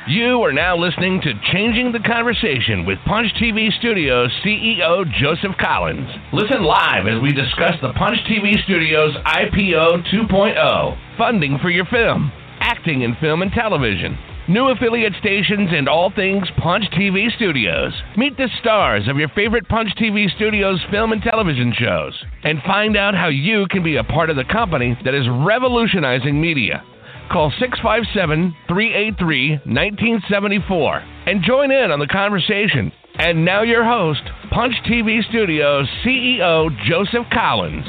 You are now listening to Changing the Conversation with Punch TV Studios CEO Joseph Collins. Listen live as we discuss the Punch TV Studios IPO 2.0, funding for your film, acting in film and television, new affiliate stations, and all things Punch TV Studios. Meet the stars of your favorite Punch TV Studios film and television shows, and find out how you can be a part of the company that is revolutionizing media. Call 657-383-1974 and join in on the conversation. And now your host, Punch TV Studios CEO Joseph Collins.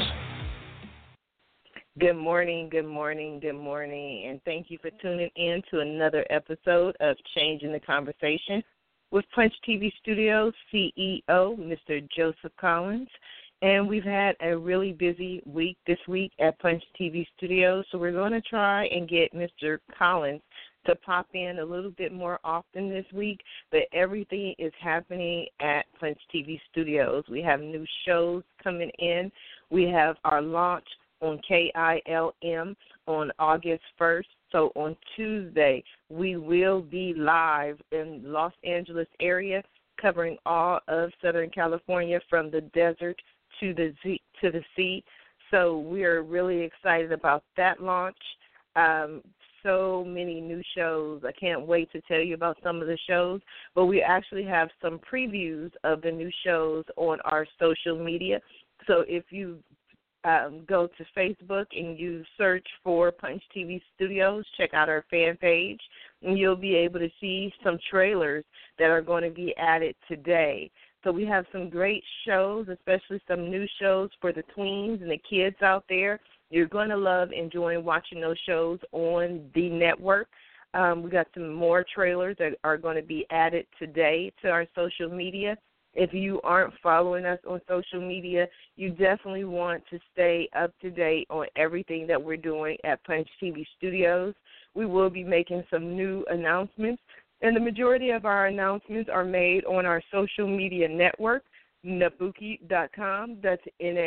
Good morning, good morning, good morning, and thank you for tuning in to another episode of Changing the Conversation with Punch TV Studios CEO Mr. Joseph Collins. And we've had a really busy week this week at Punch TV Studios, so we're going to try and get Mr. Collins to pop in a little bit more often this week, but everything is happening at Punch TV Studios. We have new shows coming in. We have our launch on KILM on August 1st. So on Tuesday, we will be live in Los Angeles area, covering all of Southern California from the desert to the sea. So we're really excited about that launch. So many new shows. I can't wait to tell you about some of the shows, but we actually have some previews of the new shows on our social media. So if you go to Facebook and you search for Punch TV Studios, check out our fan page, and you'll be able to see some trailers that are going to be added today. So we have some great shows, especially some new shows for the tweens and the kids out there. You're going to love enjoying watching those shows on the network. We got some more trailers that are going to be added today to our social media. If you aren't following us on social media, you definitely want to stay up to date on everything that we're doing at Punch TV Studios. We will be making some new announcements, and the majority of our announcements are made on our social media network, Nabukie.com. That's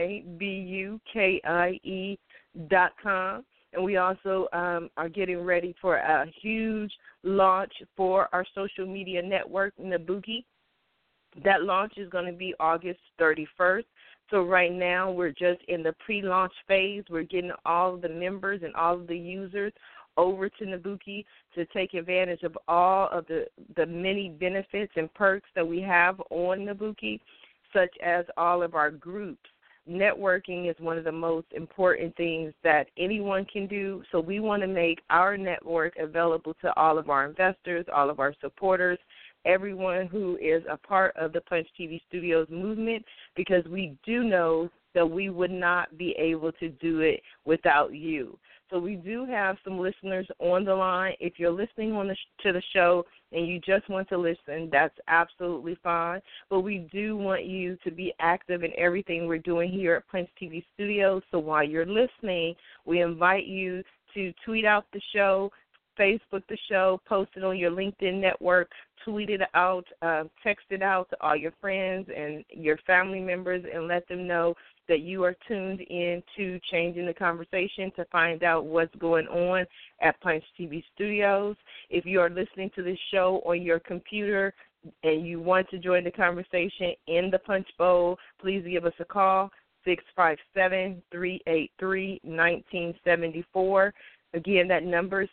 NABUKIE.com. And we also are getting ready for a huge launch for our social media network, Nabukie. That launch is going to be August 31st. So right now we're just in the pre-launch phase. We're getting all of the members and all of the users over to Nabukie to take advantage of all of the many benefits and perks that we have on Nabukie, such as all of our groups. Networking is one of the most important things that anyone can do, so we want to make our network available to all of our investors, all of our supporters, everyone who is a part of the Punch TV Studios movement, because we do know that we would not be able to do it without you. So we do have some listeners on the line. If you're listening to the show and you just want to listen, that's absolutely fine. But we do want you to be active in everything we're doing here at Punch TV Studios. So while you're listening, we invite you to tweet out the show, Facebook the show, post it on your LinkedIn network, tweet it out, text it out to all your friends and your family members, and let them know that you are tuned in to Changing the Conversation to find out what's going on at Punch TV Studios. If you are listening to this show on your computer and you want to join the conversation in the Punch Bowl, please give us a call, 657-383-1974. Again, that number is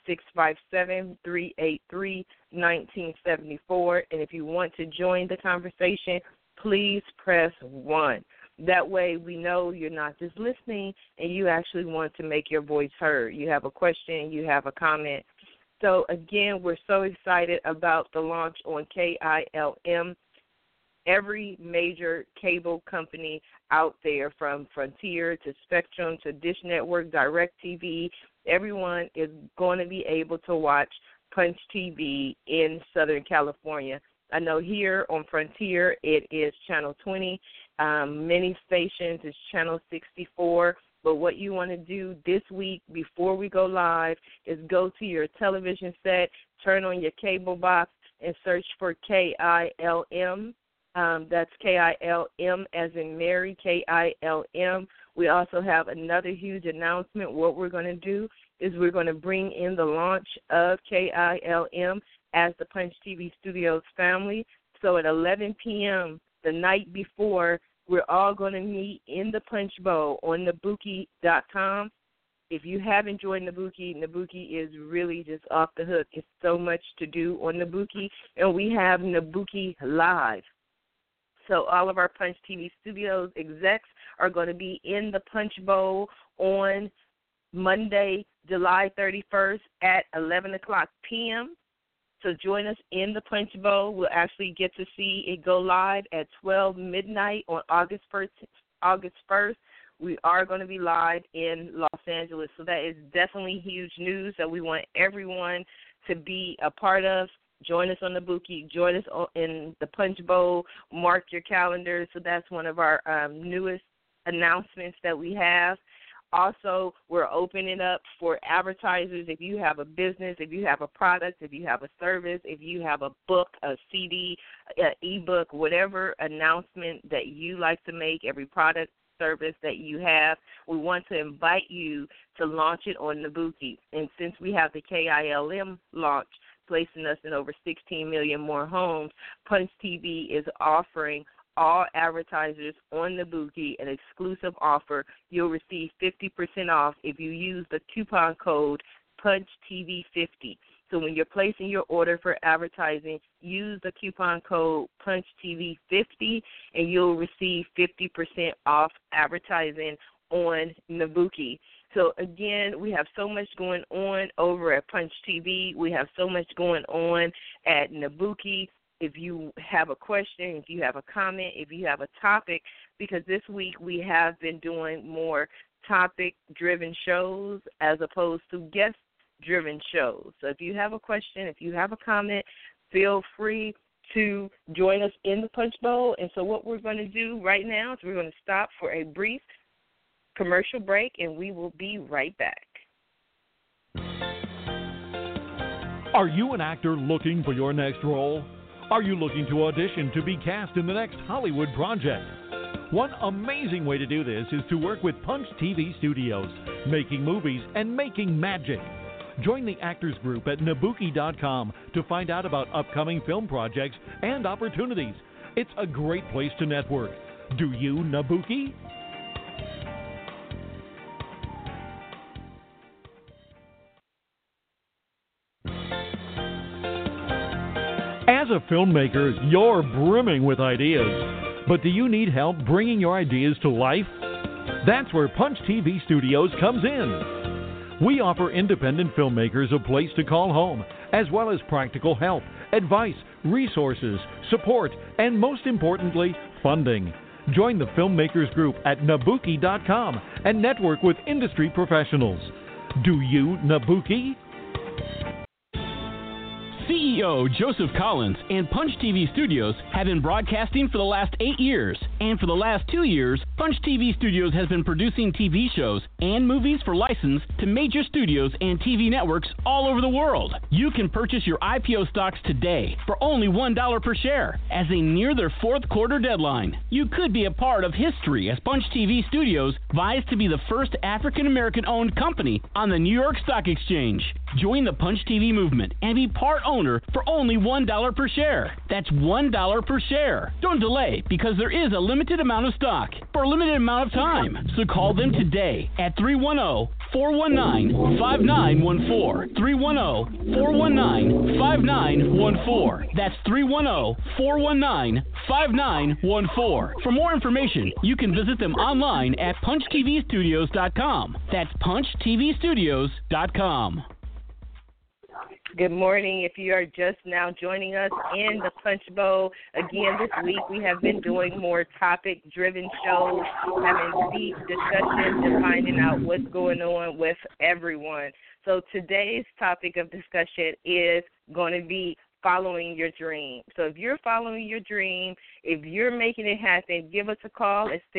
657-383-1974. And if you want to join the conversation, please press 1. That way we know you're not just listening and you actually want to make your voice heard. You have a question, you have a comment. So, again, we're so excited about the launch on KILM. Every major cable company out there, from Frontier to Spectrum to Dish Network, DirecTV, everyone is going to be able to watch Punch TV in Southern California. I know here on Frontier it is Channel 20. Many stations is Channel 64. But what you want to do this week before we go live is go to your television set, turn on your cable box, and search for KILM. That's KILM as in Mary, KILM. We also have another huge announcement. What we're going to do is we're going to bring in the launch of KILM as the Punch TV Studios family. So at 11 p.m. the night before, we're all going to meet in the Punch Bowl on Nabuki.com. If you haven't joined Nabuki, Nabuki is really just off the hook. It's so much to do on Nabuki, and we have Nabuki Live. So all of our Punch TV Studios execs are going to be in the Punch Bowl on Monday, July 31st at 11 o'clock p.m. So join us in the Punch Bowl. We'll actually get to see it go live at 12 midnight on August 1st. We are going to be live in Los Angeles. So that is definitely huge news that we want everyone to be a part of. Join us on the Nabuki. Join us in the Punch Bowl. Mark your calendars. So that's one of our newest announcements that we have. Also, we're opening up for advertisers. If you have a business, if you have a product, if you have a service, if you have a book, a CD, an ebook, whatever announcement that you like to make, every product, service that you have, we want to invite you to launch it on Nabuki. And since we have the KILM launch, placing us in over 16 million more homes, Punch TV is offering all advertisers on Nabuki an exclusive offer. You'll receive 50% off if you use the coupon code PUNCHTV50. So when you're placing your order for advertising, use the coupon code PUNCHTV50, and you'll receive 50% off advertising on Nabuki. So, again, we have so much going on over at Punch TV. We have so much going on at Nabuki. If you have a question, if you have a comment, if you have a topic, because this week we have been doing more topic-driven shows as opposed to guest-driven shows. So if you have a question, if you have a comment, feel free to join us in the Punch Bowl. And so what we're going to do right now is we're going to stop for a brief commercial break, and we will be right back. Are you an actor looking for your next role? Are you looking to audition to be cast in the next Hollywood project? One amazing way to do this is to work with Punch TV Studios, making movies and making magic. Join the Actors Group at Nabuki.com to find out about upcoming film projects and opportunities. It's a great place to network. Do you, Nabuki? As a filmmaker, you're brimming with ideas. But do you need help bringing your ideas to life? That's where Punch TV Studios comes in. We offer independent filmmakers a place to call home, as well as practical help, advice, resources, support, and most importantly, funding. Join the Filmmakers Group at Nabuki.com and network with industry professionals. Do you, Nabuki? CEO Joseph Collins and Punch TV Studios have been broadcasting for the last 8 years. And for the last 2 years, Punch TV Studios has been producing TV shows and movies for license to major studios and TV networks all over the world. You can purchase your IPO stocks today for only $1 per share as they near their fourth quarter deadline. You could be a part of history as Punch TV Studios vies to be the first African-American owned company on the New York Stock Exchange. Join the Punch TV movement and be part owner for only $1 per share. That's $1 per share. Don't delay, because there is a limited amount of stock for a limited amount of time. So call them today at 310-419-5914. 310-419-5914. That's 310-419-5914. For more information, you can visit them online at punchtvstudios.com. That's punchtvstudios.com. Good morning. If you are just now joining us in the Punch Bowl, again, this week we have been doing more topic-driven shows, having deep discussions and finding out what's going on with everyone. So today's topic of discussion is going to be following your dream. So if you're following your dream, if you're making it happen, give us a call at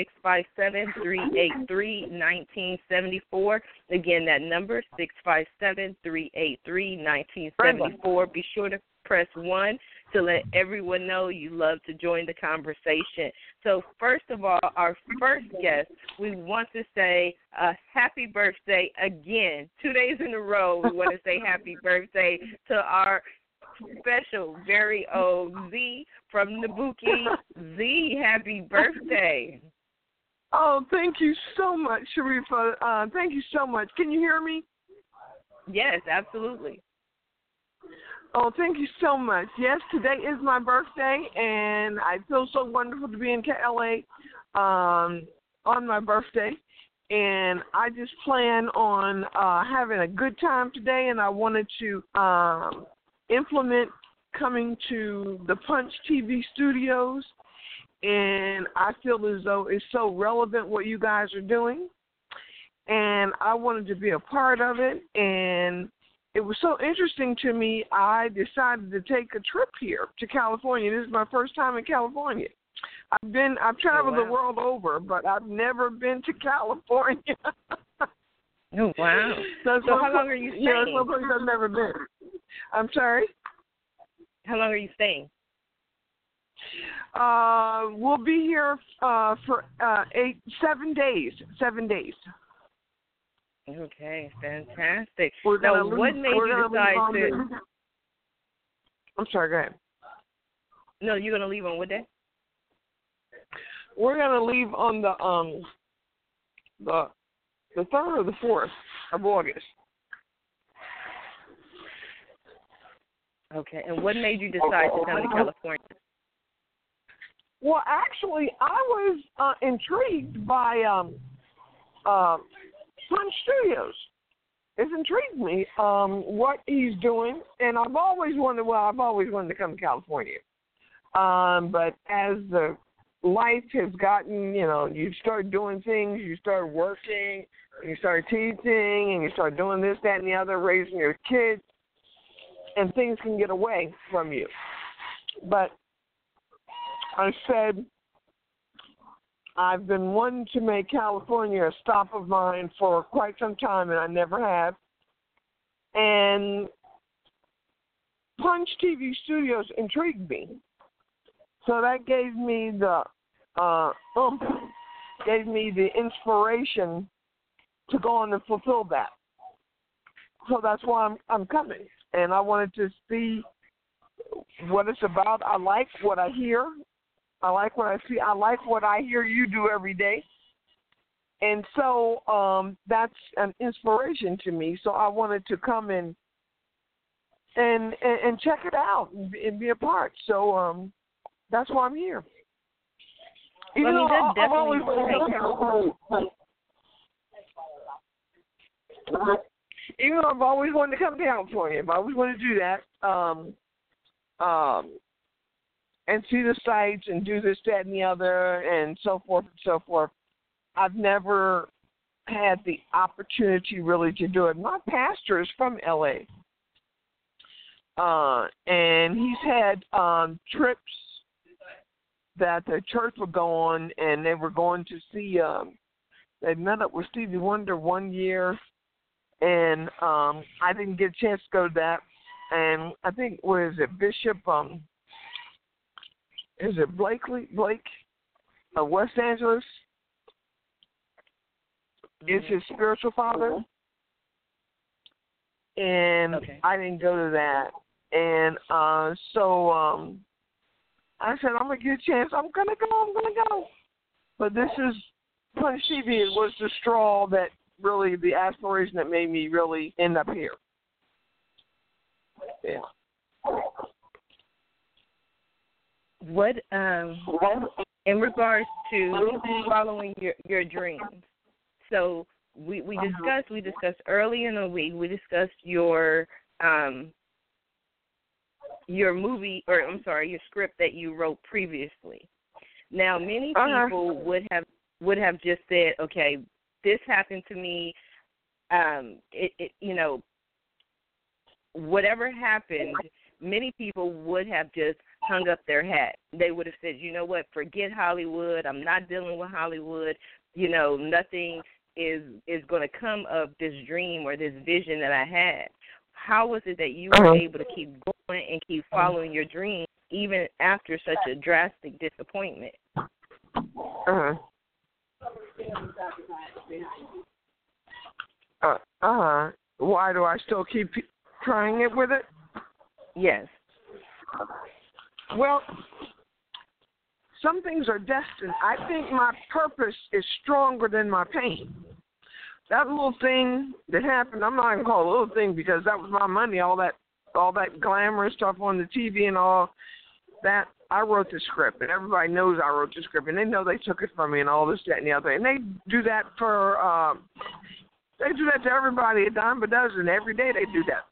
657-383-1974. Again, that number, 657-383-1974. Be sure to press 1 to let everyone know you love to join the conversation. So first of all, our first guest, we want to say happy birthday again. 2 days in a row, we want to say happy birthday to our special, very own Z from Nabuki. Z, happy birthday. Oh, thank you so much, Sharifa. Thank you so much. Can you hear me? Yes, absolutely. Oh, thank you so much. Yes, today is my birthday, and I feel so wonderful to be in LA on my birthday. And I just plan on having a good time today, and I wanted to implement coming to the Punch TV studios, and I feel as though it's so relevant what you guys are doing, and I wanted to be a part of it, and it was so interesting to me, I decided to take a trip here to California. This is my first time in California. I've traveled the world over, but I've never been to California. Oh, wow. So how long are you staying? Yeah, it's no place I've never been. I'm sorry? How long are you staying? We'll be here for 7 days. 7 days. Okay, fantastic. Now, what made you decide to... I'm sorry, go ahead. No, you're going to leave on what day? We're going to leave on the 3rd or the 4th of August. Okay, and what made you decide to come to California? Well, actually, I was intrigued by Punch Studios. It's intrigued me what he's doing, and I've always wanted to come to California. But as the life has gotten, you start doing things, you start working, you start teaching, and you start doing this, that, and the other, raising your kids, and things can get away from you. But I said, I've been wanting to make California a stop of mine for quite some time, and I never have. And Punch TV Studios intrigued me. So that gave me the inspiration to go on and fulfill that. So that's why I'm coming, and I wanted to see what it's about. I like what I hear. I like what I see. I like what I hear you do every day. And so that's an inspiration to me. So I wanted to come in and check it out and be a part. So that's why I'm here. Even though I've always wanted to come to California, I've always wanted to do that. And see the sights and do this, that, and the other, and so forth and so forth. I've never had the opportunity really to do it. My pastor is from L.A., and he's had trips that the church would go on, and they were going to see, they met up with Stevie Wonder one year, and I didn't get a chance to go to that. And I think, Bishop... is it Blake of West Angeles? Is his spiritual father? And okay. I didn't go to that. And so I said, I'm going to get a chance. I'm going to go. But this is, Punch TV was the straw that really, the aspiration that made me really end up here. Yeah. What, in regards to following your dreams, so we discussed early in the week, we discussed your movie, your script that you wrote previously. Now, many people would have just said, okay, this happened to me, whatever happened, many people would have just hung up their hat. They would have said, you know what, forget Hollywood. I'm not dealing with Hollywood. Nothing is going to come of this dream or this vision that I had. How was it that you were able to keep going and keep following your dream even after such a drastic disappointment? Why do I still keep trying it with it? Yes. Well, some things are destined. I think my purpose is stronger than my pain. That little thing that happened, I'm not going to call it a little thing because that was my money, all that glamorous stuff on the TV and all that. I wrote the script, and everybody knows I wrote the script, and they know they took it from me and all this, that, and the other. And they do that to everybody a dime a dozen. Every day they do that.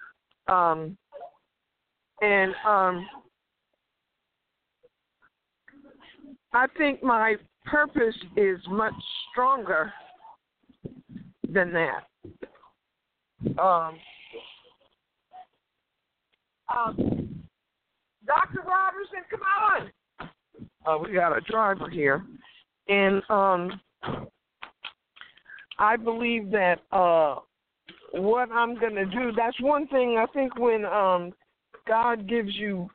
I think my purpose is much stronger than that. Dr. Robertson, come on. We got a driver here. And I believe that what I'm going to do, that's one thing I think when God gives you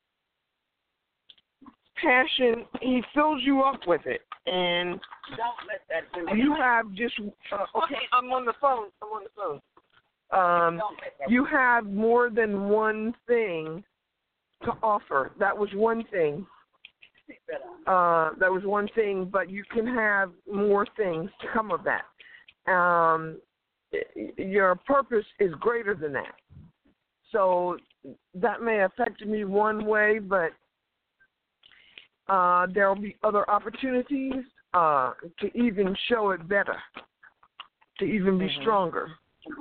passion, he fills you up with it. And don't let that you have just, okay, I'm on the phone. You have more than one thing to offer. That was one thing. But you can have more things to come of that. Your purpose is greater than that. So that may affect me one way, but there will be other opportunities to even show it better, to even be stronger.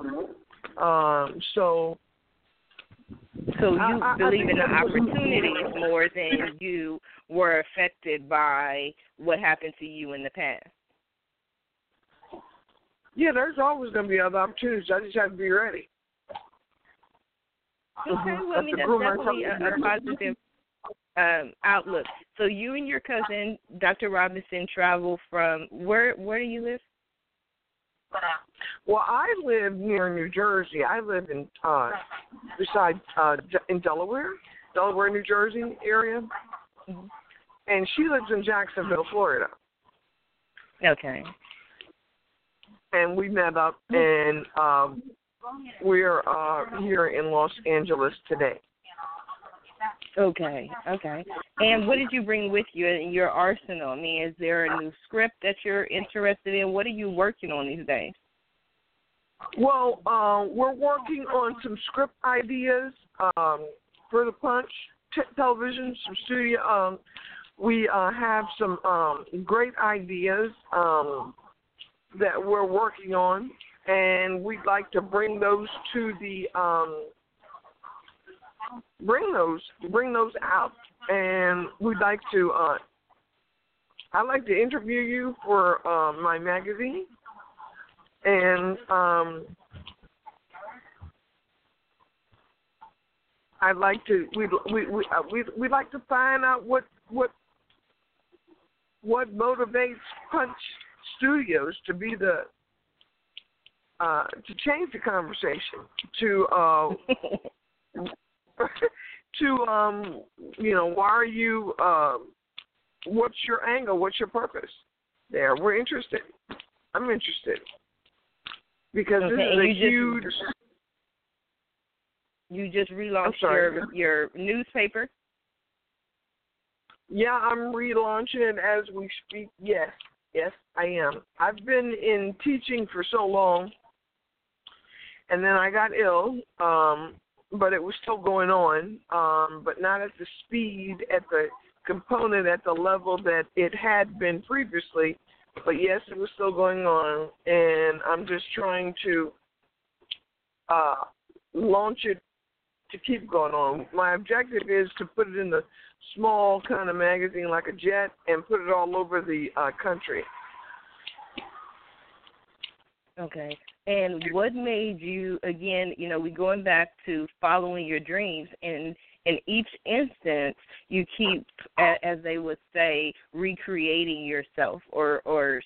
So you believe in the opportunities more than you were affected by what happened to you in the past. Yeah, there's always going to be other opportunities. I just have to be ready. Okay, well, I mean, that's definitely a positive outlook. So you and your cousin, Dr. Robinson, travel from, where do you live? Well, I live near New Jersey. I live in in Delaware, New Jersey area. Mm-hmm. And she lives in Jacksonville, Florida. Okay. And we met up, and we're here in Los Angeles today. Okay. And what did you bring with you in your arsenal? I mean, is there a new script that you're interested in? What are you working on these days? Well, we're working on some script ideas for the Punch television, some studio. We have some great ideas that we're working on, and we'd like to bring those to the bring those out, and we'd like to. I'd like to interview you for my magazine, and I'd like to. We'd like to find out what motivates Punch Studios to be the to change the conversation to why are you what's your angle, what's your purpose there. We're interested. I'm interested because this is a huge. You just relaunched your newspaper? Yeah, I'm relaunching it as we speak. Yes, I am. I've been in teaching for so long, and then I got ill, but it was still going on, but not at the speed, at the component, at the level that it had been previously. But yes, it was still going on, and I'm just trying to launch it to keep going on. My objective is to put it in the small kind of magazine like a Jet and put it all over the country. Okay. And what made you, again, we're going back to following your dreams, and in each instance, you keep, as they would say, recreating yourself or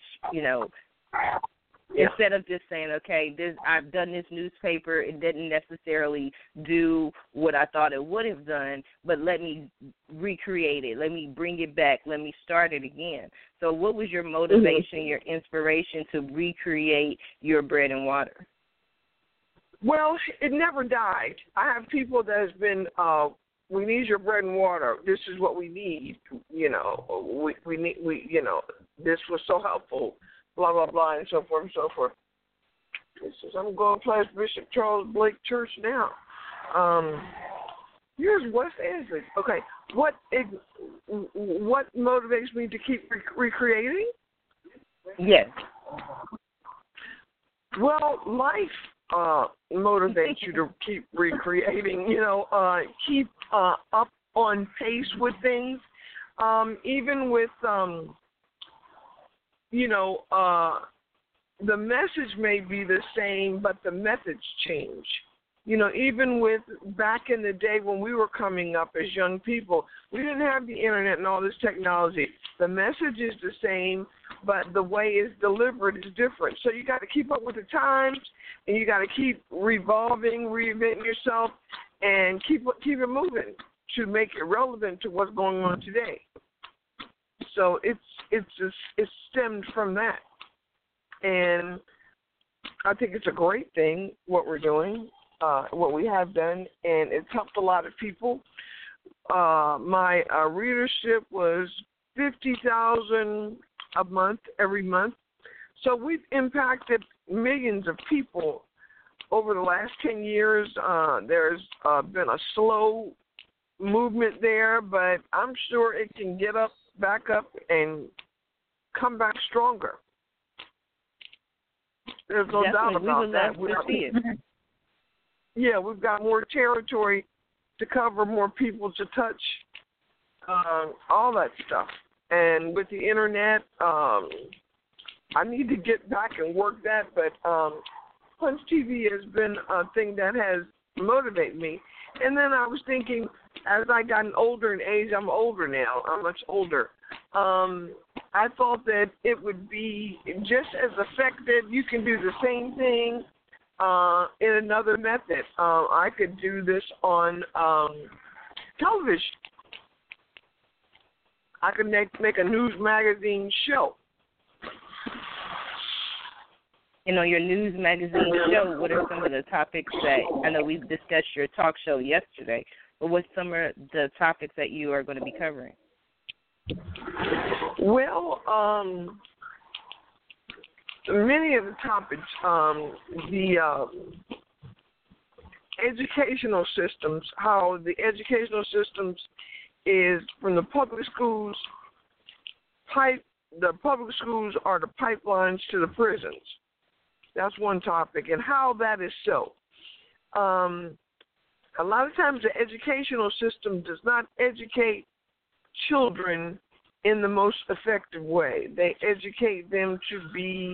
instead of just saying, okay, I've done this newspaper, it didn't necessarily do what I thought it would have done, but let me recreate it, let me bring it back, let me start it again. So what was your motivation, your inspiration to recreate your bread and water? Well, it never died. I have people that has been we need your bread and water. This is what we need. We need this was so helpful. Blah blah blah and so forth and so forth. He says, I'm going to play Bishop Charles Blake Church now. Here's West Angeles. Okay, what motivates me to keep recreating? Yes. Well, life motivates you to keep recreating. Keep up on pace with things, even with the message may be the same, but the methods change. Even with back in the day when we were coming up as young people, we didn't have the internet and all this technology. The message is the same, but the way it's delivered is different. So you got to keep up with the times, and you got to keep revolving, reinventing yourself, and keep it moving to make it relevant to what's going on today. So it's stemmed from that. And I think it's a great thing, what we're doing, what we have done, and it's helped a lot of people. My readership was 50,000 a month, every month. So we've impacted millions of people over the last 10 years. There's been a slow movement there, but I'm sure it can get back up, and come back stronger. There's no doubt about that. We love to see it. Yeah, we've got more territory to cover, more people to touch, all that stuff. And with the internet, I need to get back and work that, but Punch TV has been a thing that has motivated me. And then I was thinking, as I gotten older in age, I'm older now, I'm much older, I thought that it would be just as effective. You can do the same thing in another method. I could do this on television. I could make a news magazine show. Your news magazine show, what are some of the topics that, I know we've discussed your talk show yesterday, but what's some of the topics that you are going to be covering? Well, many of the topics, the educational systems, how the educational systems is from the public schools, the public schools are the pipelines to the prisons. That's one topic, and how that is so. A lot of times the educational system does not educate children in the most effective way. They educate them to be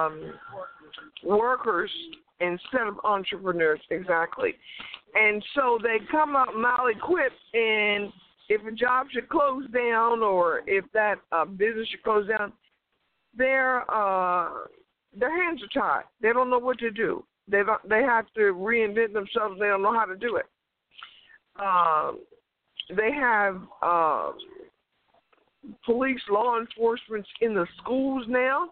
workers instead of entrepreneurs, exactly. And so they come out mal-equipped, and if a job should close down or if that business should close down, their hands are tied. They don't know what to do. They have to reinvent themselves. They don't know how to do it. They have police, law enforcement in the schools now,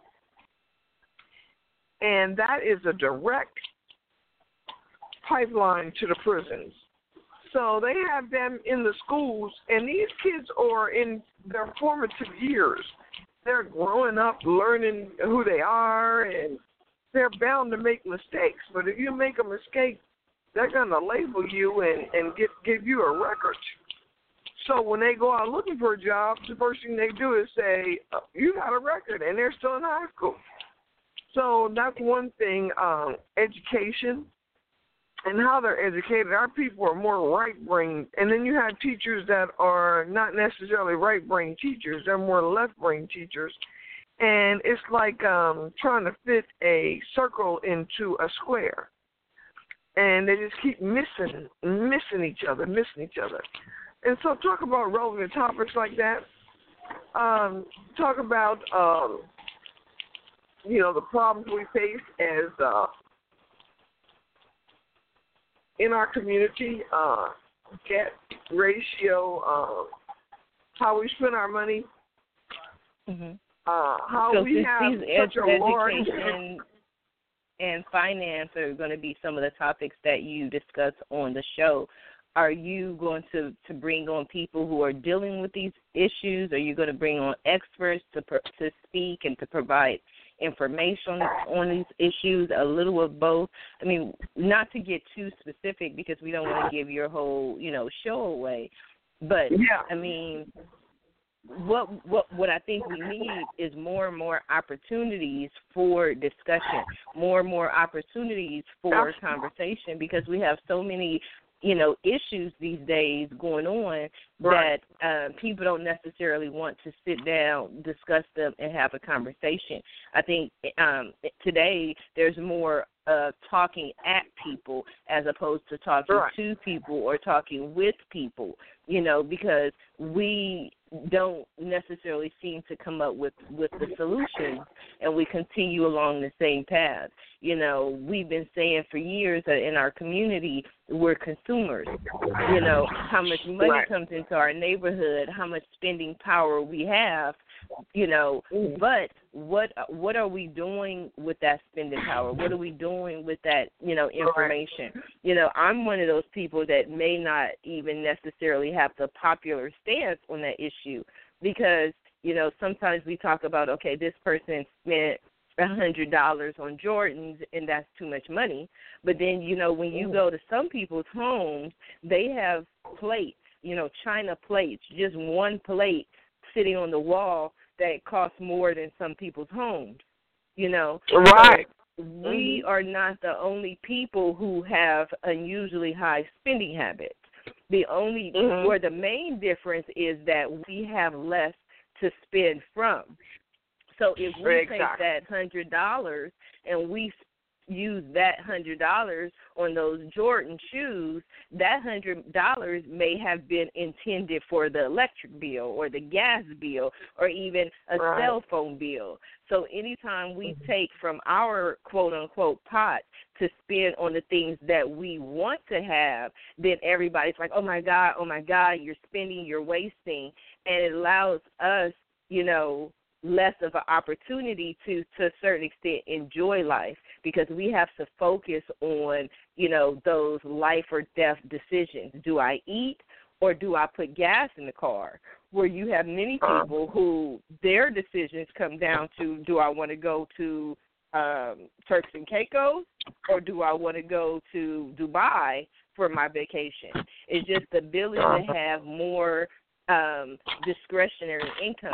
and that is a direct pipeline to the prisons. So they have them in the schools, and these kids are in their formative years. They're growing up, learning who they are, and they're bound to make mistakes. But if you make a mistake, they're going to label you and give you a record. So when they go out looking for a job, the first thing they do is say, you got a record, and they're still in high school. So that's one thing, education and how they're educated. Our people are more right-brained, and then you have teachers that are not necessarily right-brained teachers. They're more left-brained teachers. And it's like trying to fit a circle into a square. And they just keep missing each other. And so talk about relevant topics like that. Talk about, the problems we face as in our community, debt ratio, how we spend our money, how so we have such a large... Education and finance are going to be some of the topics that you discuss on the show. are you going to bring on people who are dealing with these issues? Are you going to bring on experts to speak and to provide information on these issues, a little of both? I mean, not to get too specific because we don't want to give your whole, show away. But, yeah. I mean, what I think we need is more and more opportunities for discussion, more and more opportunities for conversation, because we have so many issues these days going on that people don't necessarily want to sit down, discuss them, and have a conversation. I think today there's more talking at people as opposed to talking to people or talking with people, because we don't necessarily seem to come up with the solutions, and we continue along the same path. We've been saying for years that in our community we're consumers. How much money comes into our neighborhood, how much spending power we have, but what are we doing with that spending power? What are we doing with that, information? I'm one of those people that may not even necessarily have the popular stance on that issue because, sometimes we talk about, okay, this person spent $100 on Jordans, and that's too much money. But then, when you go to some people's homes, they have plates, china plates, just one plate sitting on the wall that costs more than some people's homes, Right. So we are not the only people who have unusually high spending habits. The only, or the main difference is that we have less to spend from. So if we take that $100 and we use that $100 on those Jordan shoes, that $100 may have been intended for the electric bill or the gas bill or even a cell phone bill. So anytime we take from our quote-unquote pot to spend on the things that we want to have, then everybody's like, oh, my God, you're spending, you're wasting. And it allows us, less of an opportunity to a certain extent enjoy life because we have to focus on, those life or death decisions. Do I eat or do I put gas in the car? Where you have many people who their decisions come down to, do I want to go to Turks and Caicos or do I want to go to Dubai for my vacation? It's just the ability to have more discretionary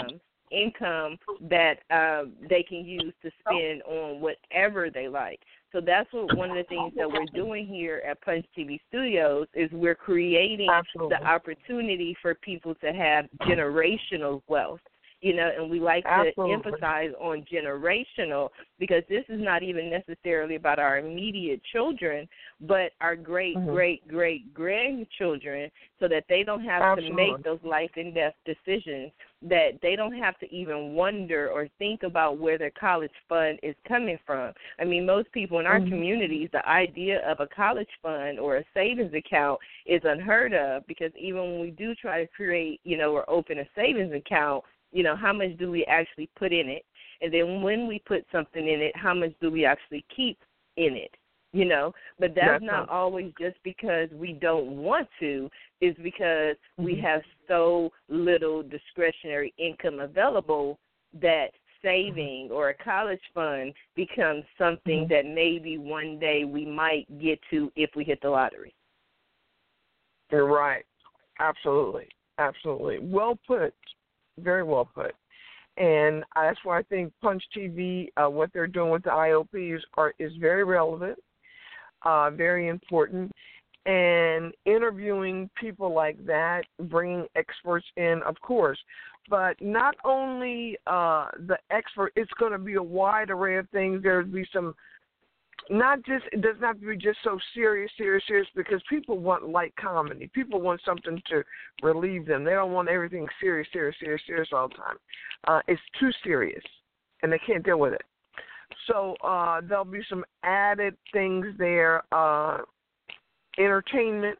income that they can use to spend on whatever they like. So that's one of the things that we're doing here at Punch TV Studios is we're creating the opportunity for people to have generational wealth. And we like to emphasize on generational because this is not even necessarily about our immediate children, but our great, great, great grandchildren so that they don't have to make those life and death decisions, that they don't have to even wonder or think about where their college fund is coming from. I mean, most people in our communities, the idea of a college fund or a savings account is unheard of because even when we do try to create, or open a savings account, how much do we actually put in it? And then when we put something in it, how much do we actually keep in it? But that's not always just because we don't want to. It's because we have so little discretionary income available that saving or a college fund becomes something that maybe one day we might get to if we hit the lottery. You're right. Absolutely. Well put. Very well put. And that's why I think Punch TV, what they're doing with the IOPs is very relevant, very important. And interviewing people like that, bringing experts in, of course. But not only the expert, it's going to be a wide array of things. There'll be some, it doesn't have to be just so serious, because people want light comedy. People want something to relieve them. They don't want everything serious all the time. It's too serious, and they can't deal with it. So there'll be some added things there, entertainment,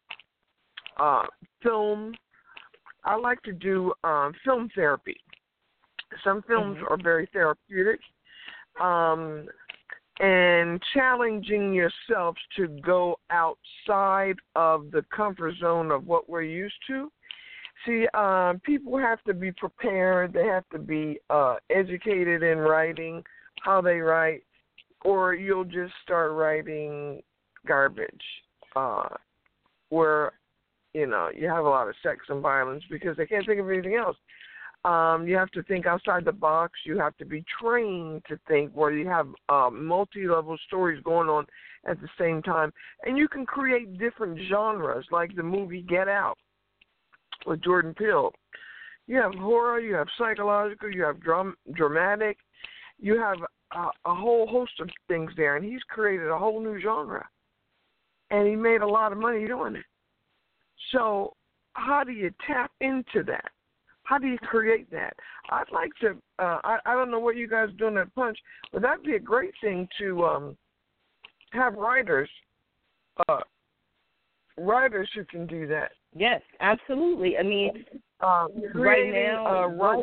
film. I like to do film therapy. Some films are very therapeutic. and challenging yourselves to go outside of the comfort zone of what we're used to. See, people have to be prepared. They have to be educated in writing, how they write, or you'll just start writing garbage where, you have a lot of sex and violence because they can't think of anything else. You have to think outside the box. You have to be trained to think where you have multi-level stories going on at the same time. And you can create different genres, like the movie Get Out with Jordan Peele. You have horror, you have psychological, you have dramatic, you have a whole host of things there. And he's created a whole new genre. And he made a lot of money doing it. So how do you tap into that? How do you create that? I'd like to, I don't know what you guys are doing at Punch, but that'd be a great thing to have writers who can do that. Yes, absolutely. I mean, right now,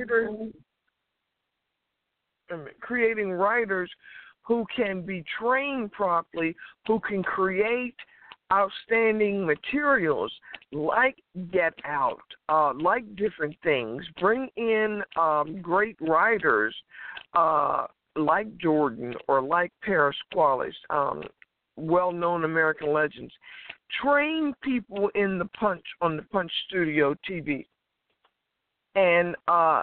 creating writers who can be trained properly, who can create outstanding materials like Get Out, like different things. Bring in great writers like Jordan or like Paris Qualley, well-known American legends. Train people in the Punch on the Punch Studio TV. And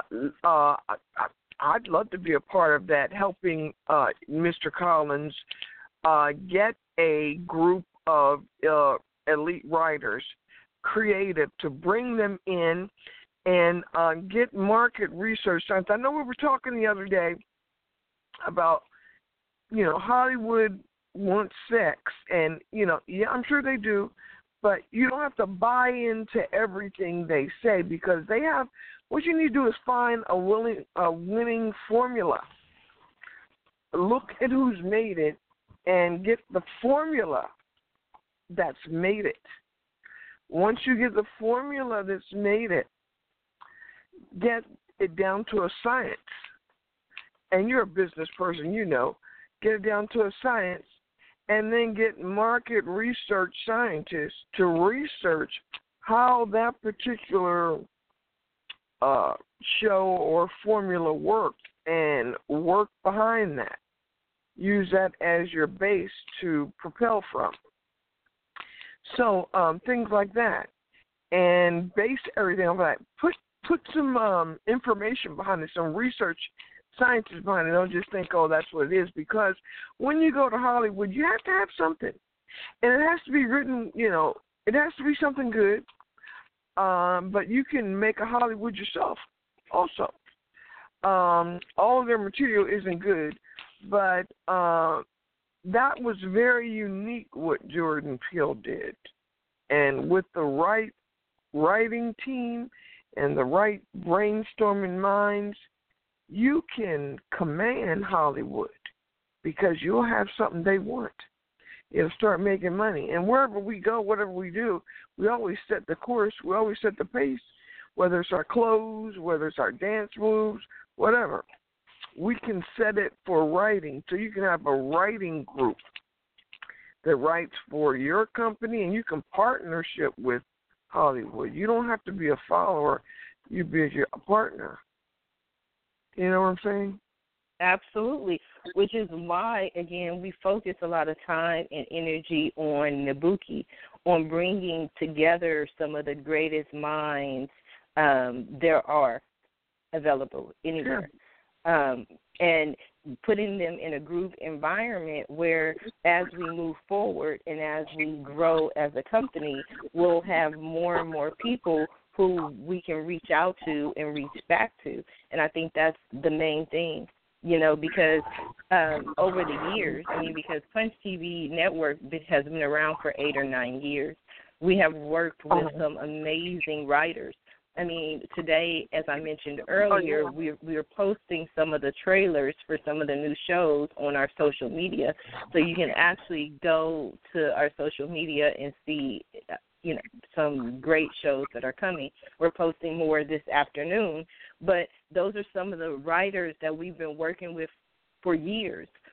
I'd love to be a part of that, helping Mr. Collins get a group of elite writers, creative, to bring them in and get market research done. I know we were talking the other day about, Hollywood wants sex, and, yeah, I'm sure they do, but you don't have to buy into everything they say because they have, what you need to do is find a winning formula. Look at who's made it and get the formula that's made it. Once you get the formula that's made it, get it down to a science. And you're a business person, get it down to a science, and then get market research scientists to research how that particular show or formula worked and work behind that. Use that as your base to propel from. So things like that, and base everything on that. Put some information behind it, some research, scientists behind it. Don't just think, oh, that's what it is. Because when you go to Hollywood, you have to have something, and it has to be written. It has to be something good. But you can make a Hollywood yourself, also. All of their material isn't good, but that was very unique what Jordan Peele did. And with the right writing team and the right brainstorming minds, you can command Hollywood because you'll have something they want. It'll start making money. And wherever we go, whatever we do, we always set the course. We always set the pace, whether it's our clothes, whether it's our dance moves, whatever. We can set it for writing. So you can have a writing group that writes for your company, and you can partnership with Hollywood. You don't have to be a follower. You be a partner. You know what I'm saying? Absolutely, which is why, again, we focus a lot of time and energy on Nabuki, on bringing together some of the greatest minds there are available anywhere. Sure. And putting them in a group environment where as we move forward and as we grow as a company, we'll have more and more people who we can reach out to and reach back to. And I think that's the main thing, because over the years, because Punch TV Network has been around for 8 or 9 years, we have worked with some amazing writers. Today, as I mentioned earlier, we're posting some of the trailers for some of the new shows on our social media. So you can actually go to our social media and see, some great shows that are coming. We're posting more this afternoon. But those are some of the writers that we've been working with for years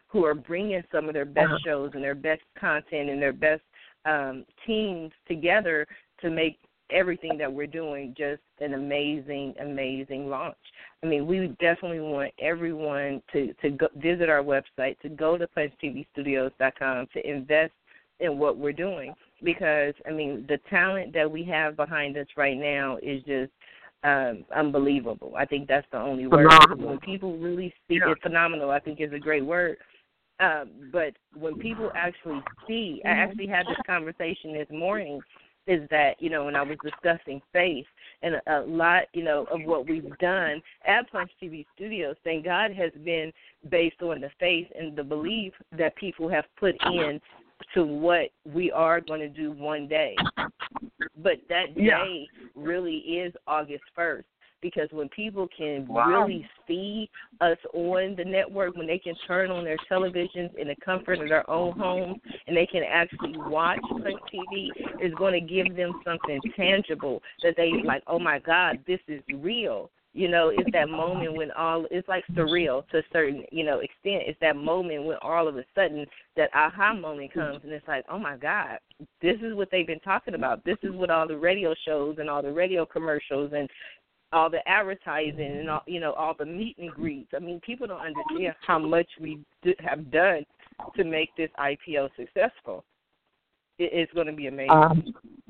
who are bringing some of their best shows and their best content and their best teams together to make everything that we're doing just an amazing, amazing launch. I mean, we definitely want everyone to go visit our website, to go to punchtvstudios.com, to invest in what we're doing, because, I mean, the talent that we have behind us right now is just unbelievable. I think that's the only word. When people really see it, phenomenal, I think is a great word. But when people actually see, I actually had this conversation this morning, is that, you know, when I was discussing faith, and a lot, you know, of what we've done at Punch TV Studios, thank God, has been based on the faith and the belief that people have put in to what we are going to do one day. But that day really is August 1st. Because when people can really see us on the network, when they can turn on their televisions in the comfort of their own homes, and they can actually watch Punch TV, it's going to give them something tangible that they like, oh, my God, this is real. You know, it's that moment when it's like surreal to a certain, you know, extent. It's that moment when all of a sudden that aha moment comes, and it's like, oh, my God, this is what they've been talking about. This is what all the radio shows and all the radio commercials and all the advertising and all, you know, all the meet and greets. I mean, people don't understand how much we have done to make this IPO successful. It's going to be amazing.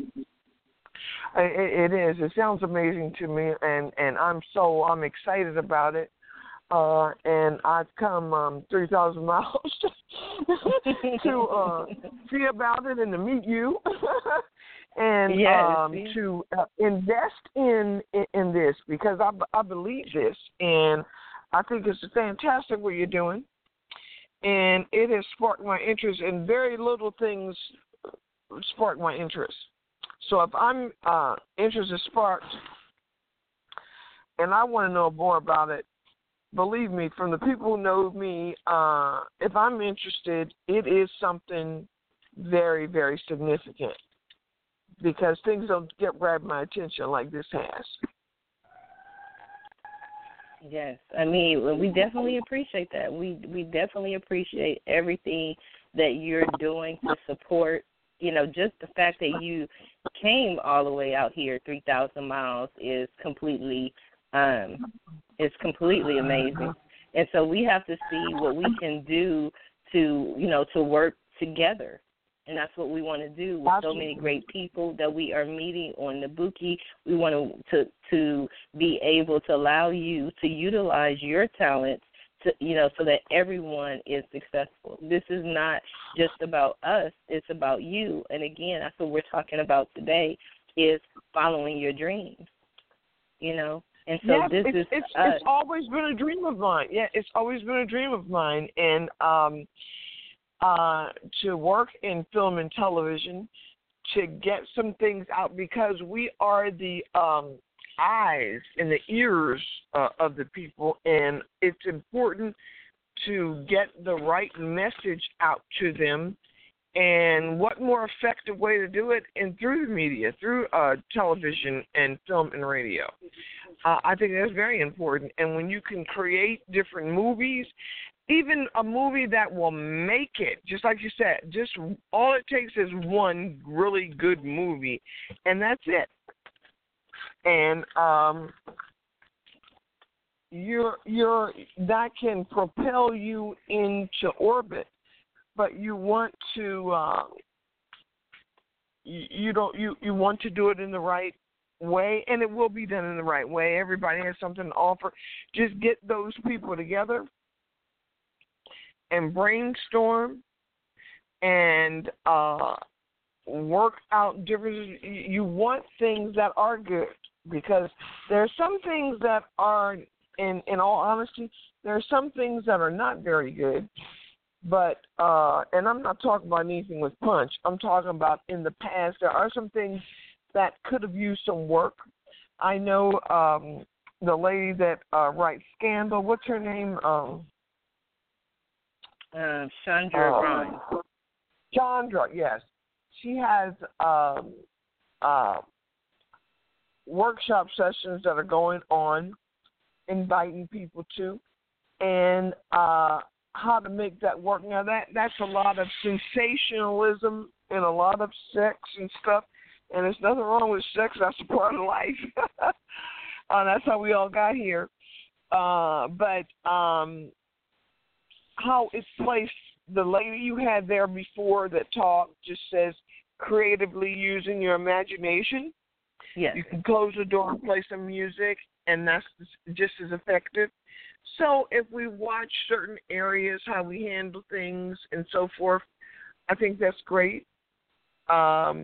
It is. It sounds amazing to me, and I'm excited about it. And I've come 3,000 miles to see about it and to meet you. And to invest in this, because I believe this, and I think it's fantastic what you're doing, and it has sparked my interest, and very little things spark my interest. So if I'm interest is sparked, and I want to know more about it, believe me, from the people who know me, if I'm interested, it is something very, very significant. Because things don't grab my attention like this has. Yes, I mean, we definitely appreciate that. We definitely appreciate everything that you're doing to support. You know, just the fact that you came all the way out here, 3,000 miles, is completely amazing. And so we have to see what we can do to, you know, to work together. And that's what we want to do with so many great people that we are meeting on Nabuki. We want to be able to allow you to utilize your talents to, you know, so that everyone is successful. This is not just about us. It's about you. And, again, that's what we're talking about today, is following your dreams, you know. And so it's always been a dream of mine. Yeah, it's always been a dream of mine. And to work in film and television, to get some things out, because we are the eyes and the ears of the people, and it's important to get the right message out to them. And what more effective way to do it than through the media, through television and film and radio. I think that's very important. And when you can create different movies, even a movie that will make it, just like you said, just all it takes is one really good movie, and that's it. And that can propel you into orbit, but you want to you want to do it in the right way, and it will be done in the right way. Everybody has something to offer. Just get those people together and brainstorm and work out differences. You want things that are good, because there are some things that are, in all honesty, there are some things that are not very good. But, and I'm not talking about anything with Punch. I'm talking about in the past, there are some things that could have used some work. I know the lady that writes Scandal, what's her name? Chandra Ryan. Chandra, yes. She has workshop sessions that are going on, inviting people to. And how to make that work. Now, that's a lot of sensationalism and a lot of sex and stuff, and there's nothing wrong with sex. That's a part of life. That's how we all got here. But how it's placed, the lady you had there before that talked just says creatively using your imagination. Yes. You can close the door and play some music, and that's just as effective. So if we watch certain areas, how we handle things and so forth, I think that's great. I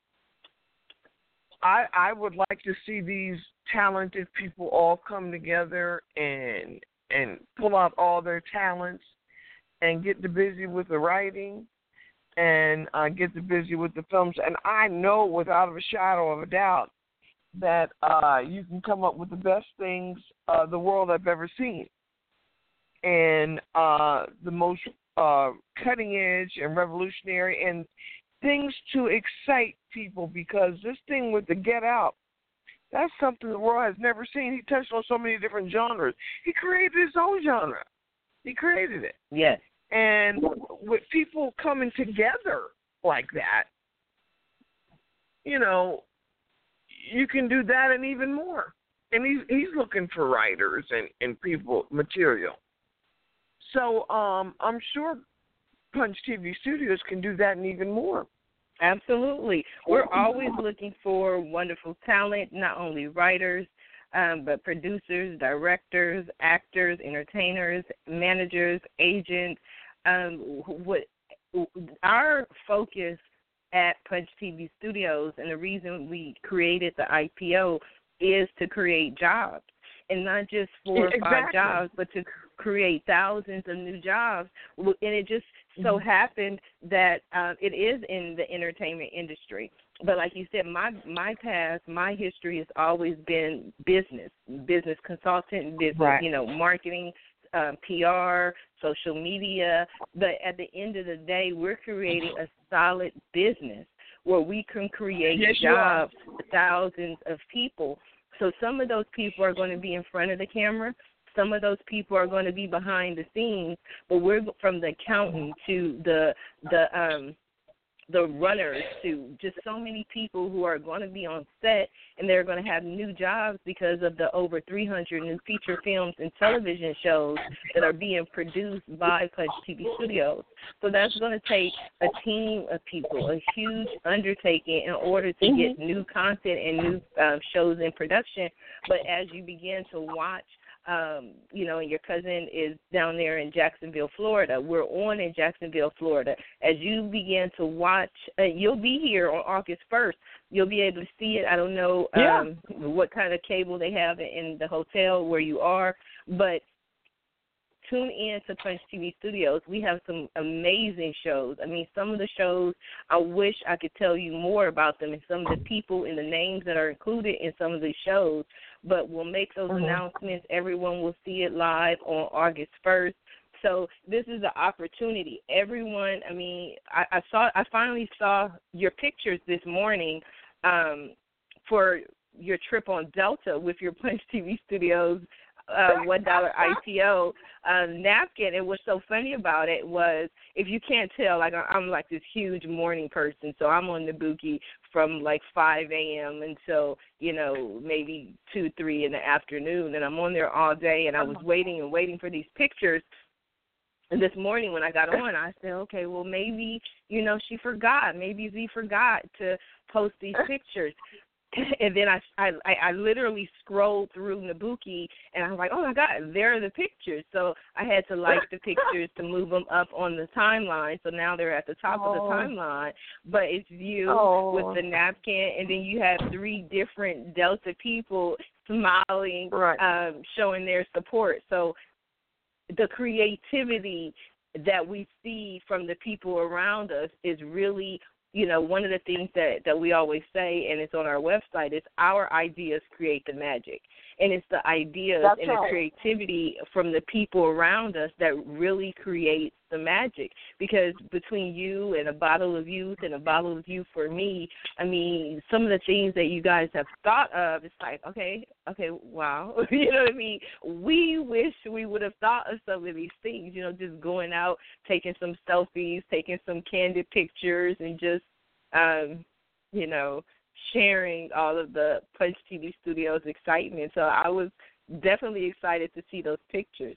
would like to see these talented people all come together and pull out all their talents and get busy with the writing and get busy with the films. And I know without a shadow of a doubt that you can come up with the best things the world I've ever seen. And the most cutting edge and revolutionary and things to excite people, because this thing with the Get Out, that's something the world has never seen. He touched on so many different genres. He created his own genre. He created it. Yes. And with people coming together like that, you know, you can do that and even more. And he's looking for writers and people, material. So I'm sure Punch TV Studios can do that and even more. Absolutely. We're always looking for wonderful talent, not only writers, but producers, directors, actors, entertainers, managers, agents. Our focus at Punch TV Studios, and the reason we created the IPO, is to create jobs, and not just 4 or 5 jobs, but to create thousands of new jobs. And it just so happened that it is in the entertainment industry. But like you said, my past, my history has always been business consultant, business, marketing, PR, social media. But at the end of the day, we're creating a solid business where we can create jobs for thousands of people. So some of those people are going to be in front of the camera. Some of those people are going to be behind the scenes. But we're from the accountant to the runners to just so many people who are going to be on set, and they're going to have new jobs because of the over 300 new feature films and television shows that are being produced by Punch TV Studios. So that's going to take a team of people, a huge undertaking in order to get new content and new shows in production. But as you begin to watch, and your cousin is down there in Jacksonville, Florida. We're on in Jacksonville, Florida. As you begin to watch, you'll be here on August 1st. You'll be able to see it. I don't know what kind of cable they have in the hotel where you are, but tune in to Punch TV Studios. We have some amazing shows. I mean, some of the shows, I wish I could tell you more about them and some of the people and the names that are included in some of these shows, but we'll make those announcements. Everyone will see it live on August 1st. So this is the opportunity. Everyone, I mean, I finally saw your pictures this morning for your trip on Delta with your Punch TV Studios $1 IPO napkin. And what's so funny about it was, if you can't tell, like I'm like this huge morning person, so I'm on Nabuki from like 5 a.m. until maybe 2, 3 in the afternoon, and I'm on there all day. And I was waiting for these pictures. And this morning when I got on, I said, okay, well maybe she forgot, maybe Z forgot to post these pictures. And then I literally scrolled through Nabuki, and I was like, oh, my God, there are the pictures. So I had to like the pictures to move them up on the timeline. So now they're at the top of the timeline. But it's you with the napkin, and then you have 3 different Delta people smiling, showing their support. So the creativity that we see from the people around us is really one of the things that we always say, and it's on our website, is our ideas create the magic. And it's the ideas the creativity from the people around us that really creates the magic, because between you and A Bottle of Youth and A Bottle of Youth for me, I mean, some of the things that you guys have thought of, it's like, okay, wow. You know what I mean? We wish we would have thought of some of these things, you know, just going out, taking some selfies, taking some candid pictures, and just, you know, sharing all of the Punch TV Studios excitement. So I was definitely excited to see those pictures.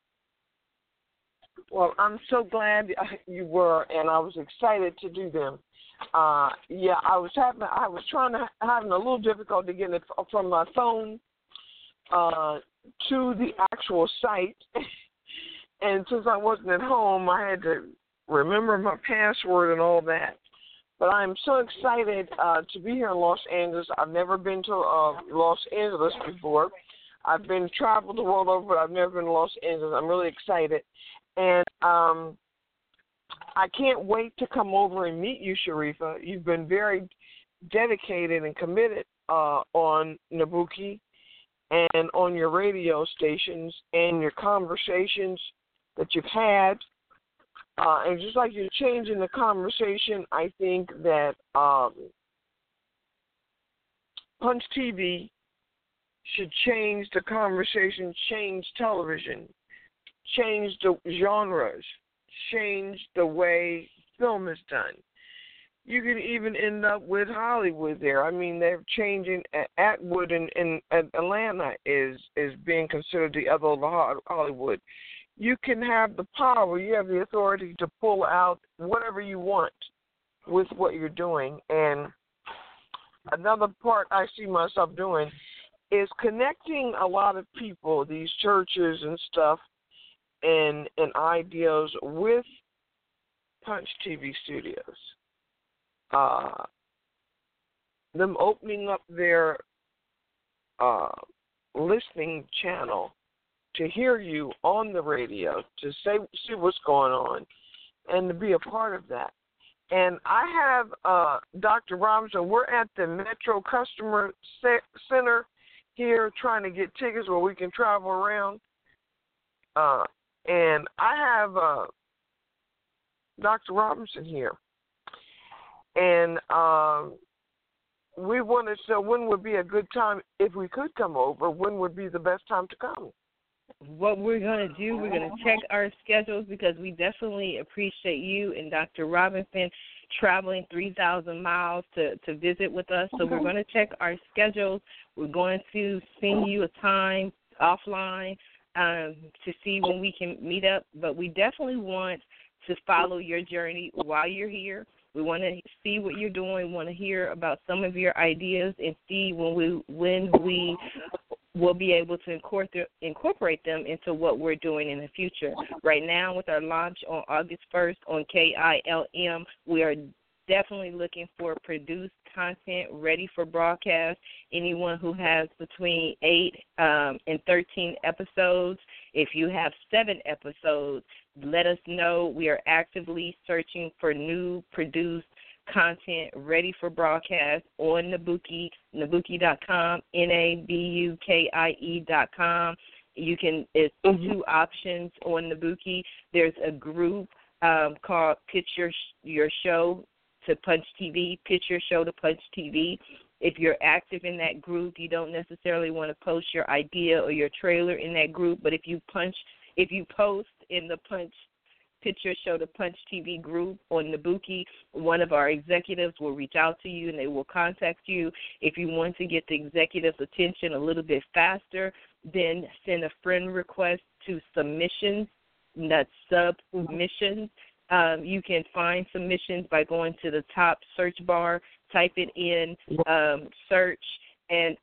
Well, I'm so glad you were, and I was excited to do them. Yeah, I was having a little difficulty getting it from my phone to the actual site, and since I wasn't at home, I had to remember my password and all that. But I'm so excited to be here in Los Angeles. I've never been to Los Angeles before. I've been traveled the world over, but I've never been to Los Angeles. I'm really excited. And I can't wait to come over and meet you, Sharifa. You've been very dedicated and committed on Nabuki and on your radio stations and your conversations that you've had. And just like you're changing the conversation, I think that Punch TV should change the conversation, change television, change the genres, change the way film is done. You could even end up with Hollywood there. I mean, they're changing. Atwood in Atlanta is being considered the other Hollywood. You can have the power, you have the authority to pull out whatever you want with what you're doing. And another part I see myself doing is connecting a lot of people, these churches and stuff, and ideas with Punch TV Studios. Them opening up their listening channel to hear you on the radio, to see what's going on, and to be a part of that. And I have Dr. Robinson. We're at the Metro Customer Center here trying to get tickets where we can travel around. And I have Dr. Robinson here. And we wanted to know when would be a good time, if we could come over, when would be the best time to come? What we're going to do, we're going to check our schedules, because we definitely appreciate you and Dr. Robinson traveling 3,000 miles to visit with us. So we're going to check our schedules. We're going to send you a time offline to see when we can meet up. But we definitely want to follow your journey while you're here. We want to see what you're doing, want to hear about some of your ideas, and see when we will be able to incorporate them into what we're doing in the future. Right now, with our launch on August 1st on KILM, we are definitely looking for produced content ready for broadcast. Anyone who has between 8 and 13 episodes. If you have 7 episodes, let us know. We are actively searching for new produced content ready for broadcast on Nabuki, Nabuki.com, Nabukie.com. It's 2 options on Nabuki. There's a group called Pitch Your Show to Punch TV, Pitch Your Show to Punch TV. If you're active in that group, you don't necessarily want to post your idea or your trailer in that group, but if you post in the Pitch Your Show to Punch TV group on Nabuki, one of our executives will reach out to you and they will contact you. If you want to get the executive's attention a little bit faster, then send a friend request to submissions, not submissions. You can find submissions by going to the top search bar, type it in, search, and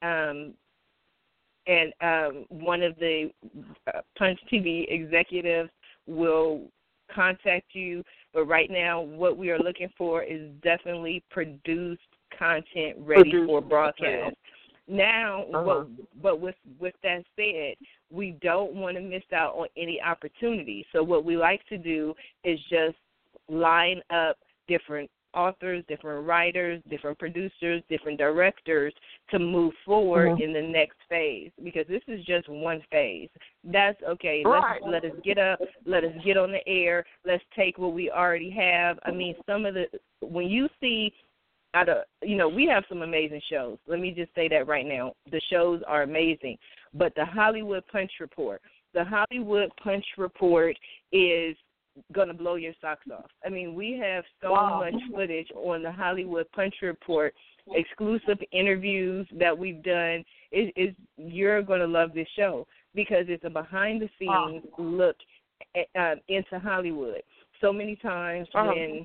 one of the Punch TV executives will contact you. But right now, what we are looking for is definitely produced content ready for broadcast. Now, but with that said, we don't want to miss out on any opportunity. So what we like to do is just line up different authors, different writers, different producers, different directors to move forward in the next phase, because this is just one phase. That's okay. Right. Let us get up. Let us get on the air. Let's take what we already have. I mean, when you see we have some amazing shows. Let me just say that right now. The shows are amazing. But the Hollywood Punch Report is going to blow your socks off. I mean, we have so much footage on the Hollywood Punch Report, exclusive interviews that we've done. You're going to love this show because it's a behind-the-scenes look into Hollywood. So many times when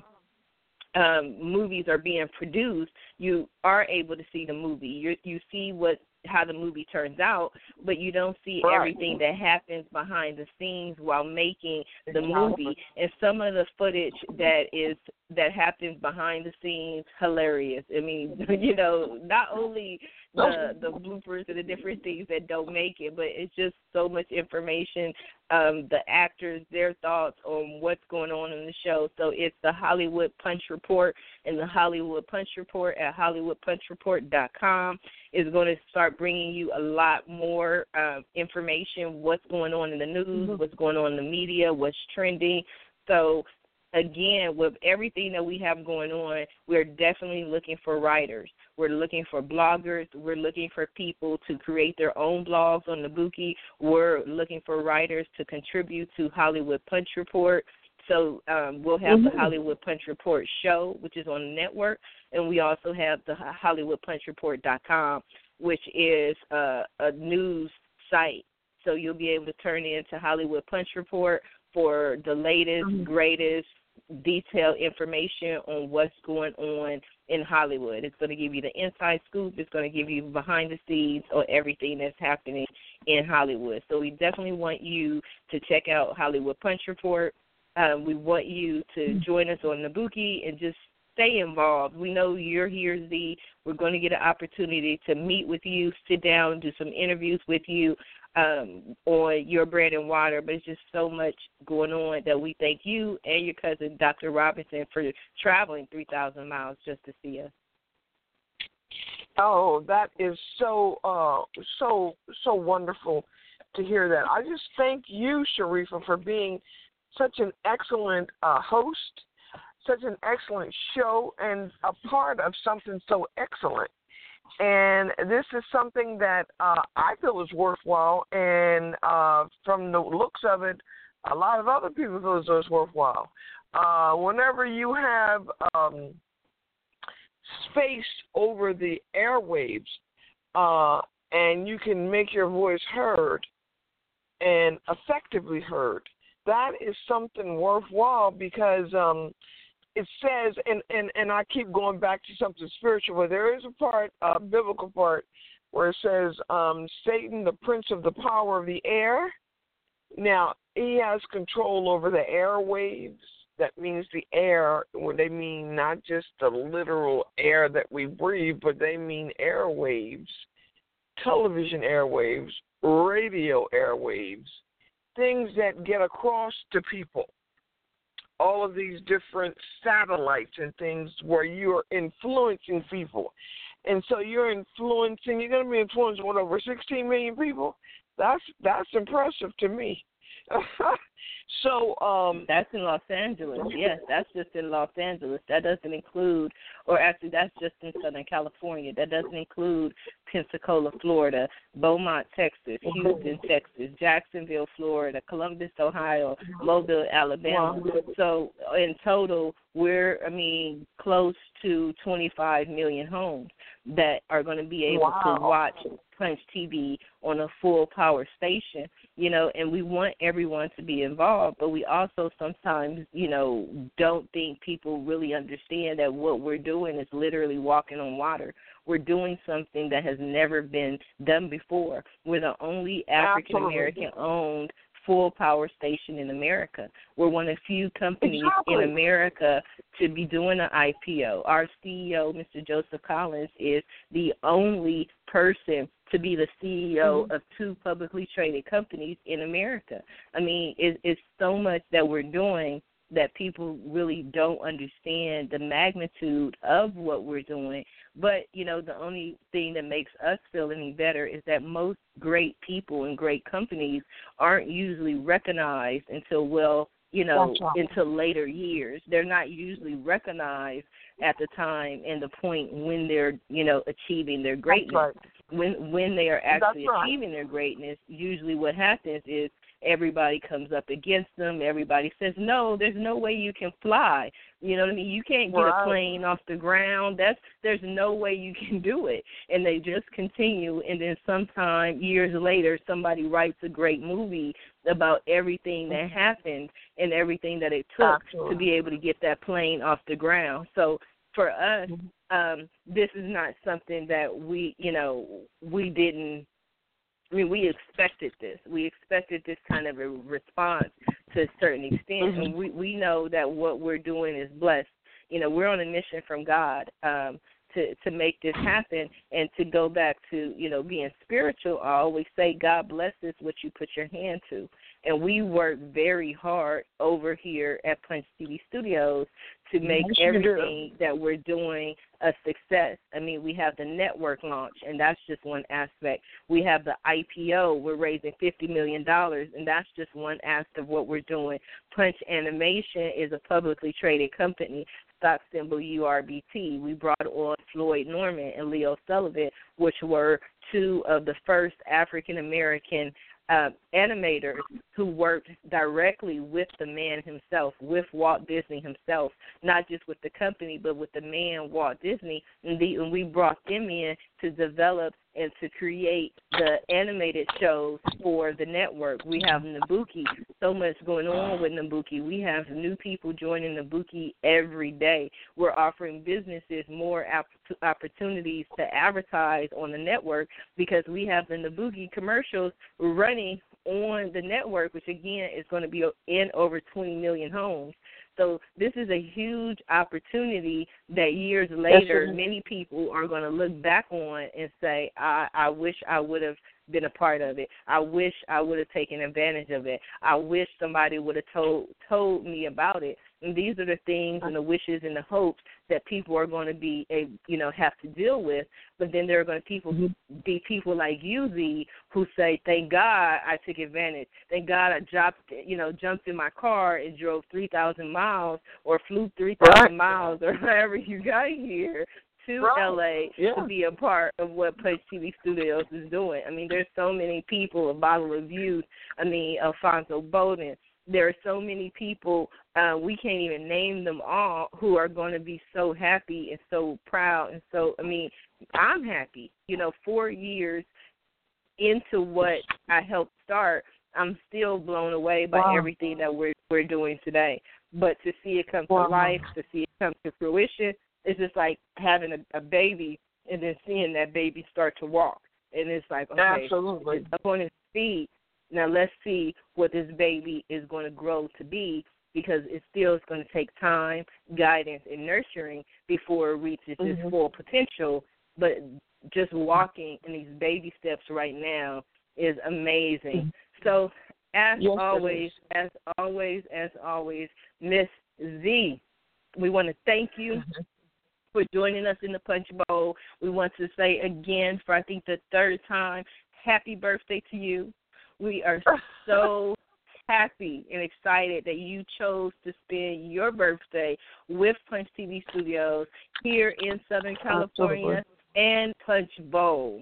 movies are being produced, you are able to see the movie. You see how the movie turns out, but you don't see everything that happens behind the scenes while making the movie. And some of the footage that happens behind the scenes, hilarious. I mean, not only the bloopers and the different things that don't make it, but it's just so much information. The actors, their thoughts on what's going on in the show. So it's the Hollywood Punch Report, and the Hollywood Punch Report at HollywoodPunchReport.com is going to start bringing you a lot more information, what's going on in the news, what's going on in the media, what's trending. So, again, with everything that we have going on, we're definitely looking for writers. We're looking for bloggers. We're looking for people to create their own blogs on the Buki. We're looking for writers to contribute to Hollywood Punch Report. So we'll have the Hollywood Punch Report show, which is on the network, and we also have the HollywoodPunchReport.com, which is a news site. So you'll be able to turn into Hollywood Punch Report for the latest, greatest, detailed information on what's going on in Hollywood. It's going to give you the inside scoop. It's going to give you behind the scenes on everything that's happening in Hollywood. So we definitely want you to check out Hollywood Punch Report. We want you to join us on the Buki and just stay involved. We know you're here, Z. We're going to get an opportunity to meet with you, sit down, do some interviews with you on Your Bread and Water, but it's just so much going on that we thank you and your cousin, Dr. Robinson, for traveling 3,000 miles just to see us. Oh, that is so wonderful to hear that. I just thank you, Sharifa, for being such an excellent host, such an excellent show, and a part of something so excellent. And this is something that I feel is worthwhile, and from the looks of it, a lot of other people feel it's worthwhile. Whenever you have space over the airwaves and you can make your voice heard and effectively heard, that is something worthwhile because it says, and I keep going back to something spiritual, but there is a part, a biblical part, where it says, Satan, the prince of the power of the air. Now, he has control over the airwaves. That means the air, where they mean not just the literal air that we breathe, but they mean airwaves, television airwaves, radio airwaves, things that get across to people. All of these different satellites and things where you're influencing people. And so you're going to be influencing, over 16 million people? That's impressive to me. So that's in Los Angeles. Yes, that's just in Los Angeles. That doesn't include, or actually that's just in Southern California. That doesn't include Pensacola, Florida, Beaumont, Texas, Houston, Texas, Jacksonville, Florida, Columbus, Ohio, Mobile, Alabama. So in total, we're close to 25 million homes that are going to be able to watch Punch TV on a full power station, and we want everyone to be involved, but we also sometimes, don't think people really understand that what we're doing is literally walking on water. We're doing something that has never been done before. We're the only African-American owned full power station in America. We're one of the few companies in America to be doing an IPO. Our CEO, Mr. Joseph Collins, is the only person to be the CEO of two publicly traded companies in America. It's so much that we're doing that people really don't understand the magnitude of what we're doing. But, you know, the only thing that makes us feel any better is that most great people and great companies aren't usually recognized until, well, you know, until later years. They're not usually recognized at the time and the point when they're, you know, achieving their greatness. Right. When they are actually Right. achieving their greatness, usually what happens is everybody comes up against them. Everybody says, no, there's no way you can fly. You know what I mean? You can't get a plane off the ground. There's no way you can do it. And they just continue, and then sometime years later, somebody writes a great movie about everything that happened and everything that it took to be able to get that plane off the ground. So for us, this is not something that we didn't. I mean, we expected this. We expected this kind of a response to a certain extent, and we know that what we're doing is blessed. You know, we're on a mission from God to make this happen, and to go back to, you know, being spiritual. I always say God blesses what you put your hand to, and we work very hard over here at Punch TV Studios to make everything that we're doing a success. I mean, we have the network launch, and that's just one aspect. We have the IPO. We're raising $50 million, and that's just one aspect of what we're doing. Punch Animation is a publicly traded company, stock symbol URBT. We brought on Floyd Norman and Leo Sullivan, which were two of the first African-American animators who worked directly with the man himself, with Walt Disney himself, not just with the company, but with the man, Walt Disney. And we brought them in to develop and to create the animated shows for the network. We have Nabuki, so much going on with Nabuki. We have new people joining Nabuki every day. We're offering businesses more opportunities to advertise on the network because we have the Nabuki commercials running on the network, which, again, is going to be in over 20 million homes. So this is a huge opportunity that years later many people are going to look back on and say, I wish I would have been a part of it. I wish I would have taken advantage of it. I wish somebody would have told me about it. And these are the things and the wishes and the hopes that people are going to be, have to deal with. But then there are going to be people like you, Z, who say, thank God I took advantage. Thank God I jumped in my car and drove 3,000 miles or flew 3,000 miles or however you got here to L.A. to be a part of what Punch TV Studios is doing. I mean, there's so many people, A Bottle of Youth, Alfonso Bowden. There are so many people, we can't even name them all, who are going to be so happy and so proud. And so, I'm happy. 4 years into what I helped start, I'm still blown away by everything that we're doing today. But to see it come to life, to see it come to fruition, it's just like having a baby and then seeing that baby start to walk. And it's like, okay, it's up on his feet. Now let's see what this baby is going to grow to be, because it still is going to take time, guidance, and nurturing before it reaches its full potential. But just walking in these baby steps right now is amazing. So as always, Miss Z, we want to thank you for joining us in the Punch Bowl. We want to say again, for I think the third time, happy birthday to you. We are so happy and excited that you chose to spend your birthday with Punch TV Studios here in Southern California and Punch Bowl.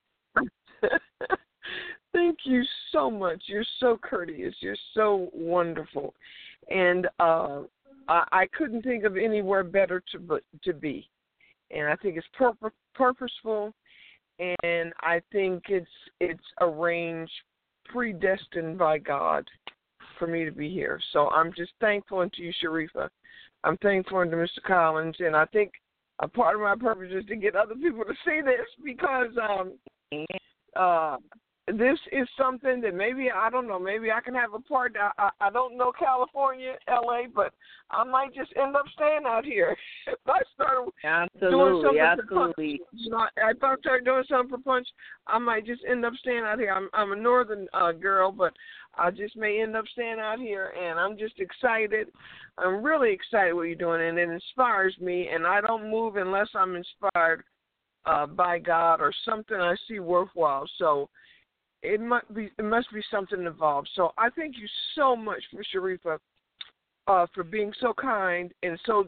Thank you so much. You're so courteous. You're so wonderful. And I couldn't think of anywhere better to be. And I think it's purposeful, and I think it's arranged, predestined by God for me to be here. So I'm just thankful to you, Sharifa. I'm thankful to Mr. Collins, and I think a part of my purpose is to get other people to see this, because this is something that maybe, I don't know, maybe I can have a part. I don't know California, LA, but I might just end up staying out here. If I started doing something for Punch, you know, if I start doing something for Punch, I might just end up staying out here. I'm a northern girl, but I just may end up staying out here, and I'm just excited. I'm really excited what you're doing, and it inspires me, and I don't move unless I'm inspired by God or something I see worthwhile. So it must be something involved. So I thank you so much, Ms. Sharifa, for being so kind and so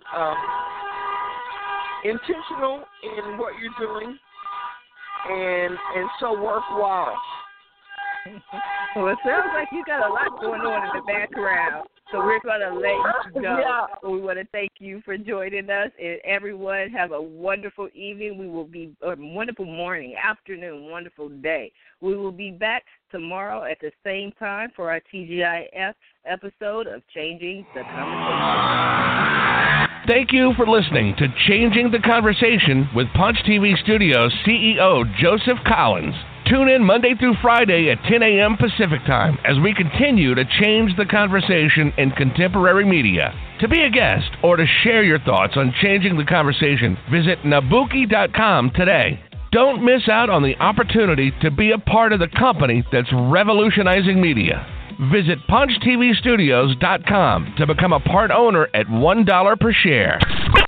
intentional in what you're doing and so worthwhile. Well, it sounds like you got a lot going on in the background, so we're going to let you go. Yeah. We want to thank you for joining us, and everyone have a wonderful evening. We will be a wonderful morning, afternoon, wonderful day. We will be back tomorrow at the same time for our TGIF episode of Changing the Conversation. Thank you for listening to Changing the Conversation with Punch TV Studios CEO Joseph Collins. Tune in Monday through Friday at 10 a.m. Pacific Time as we continue to change the conversation in contemporary media. To be a guest or to share your thoughts on changing the conversation, visit Nabuki.com today. Don't miss out on the opportunity to be a part of the company that's revolutionizing media. Visit PunchTVstudios.com to become a part owner at $1 per share.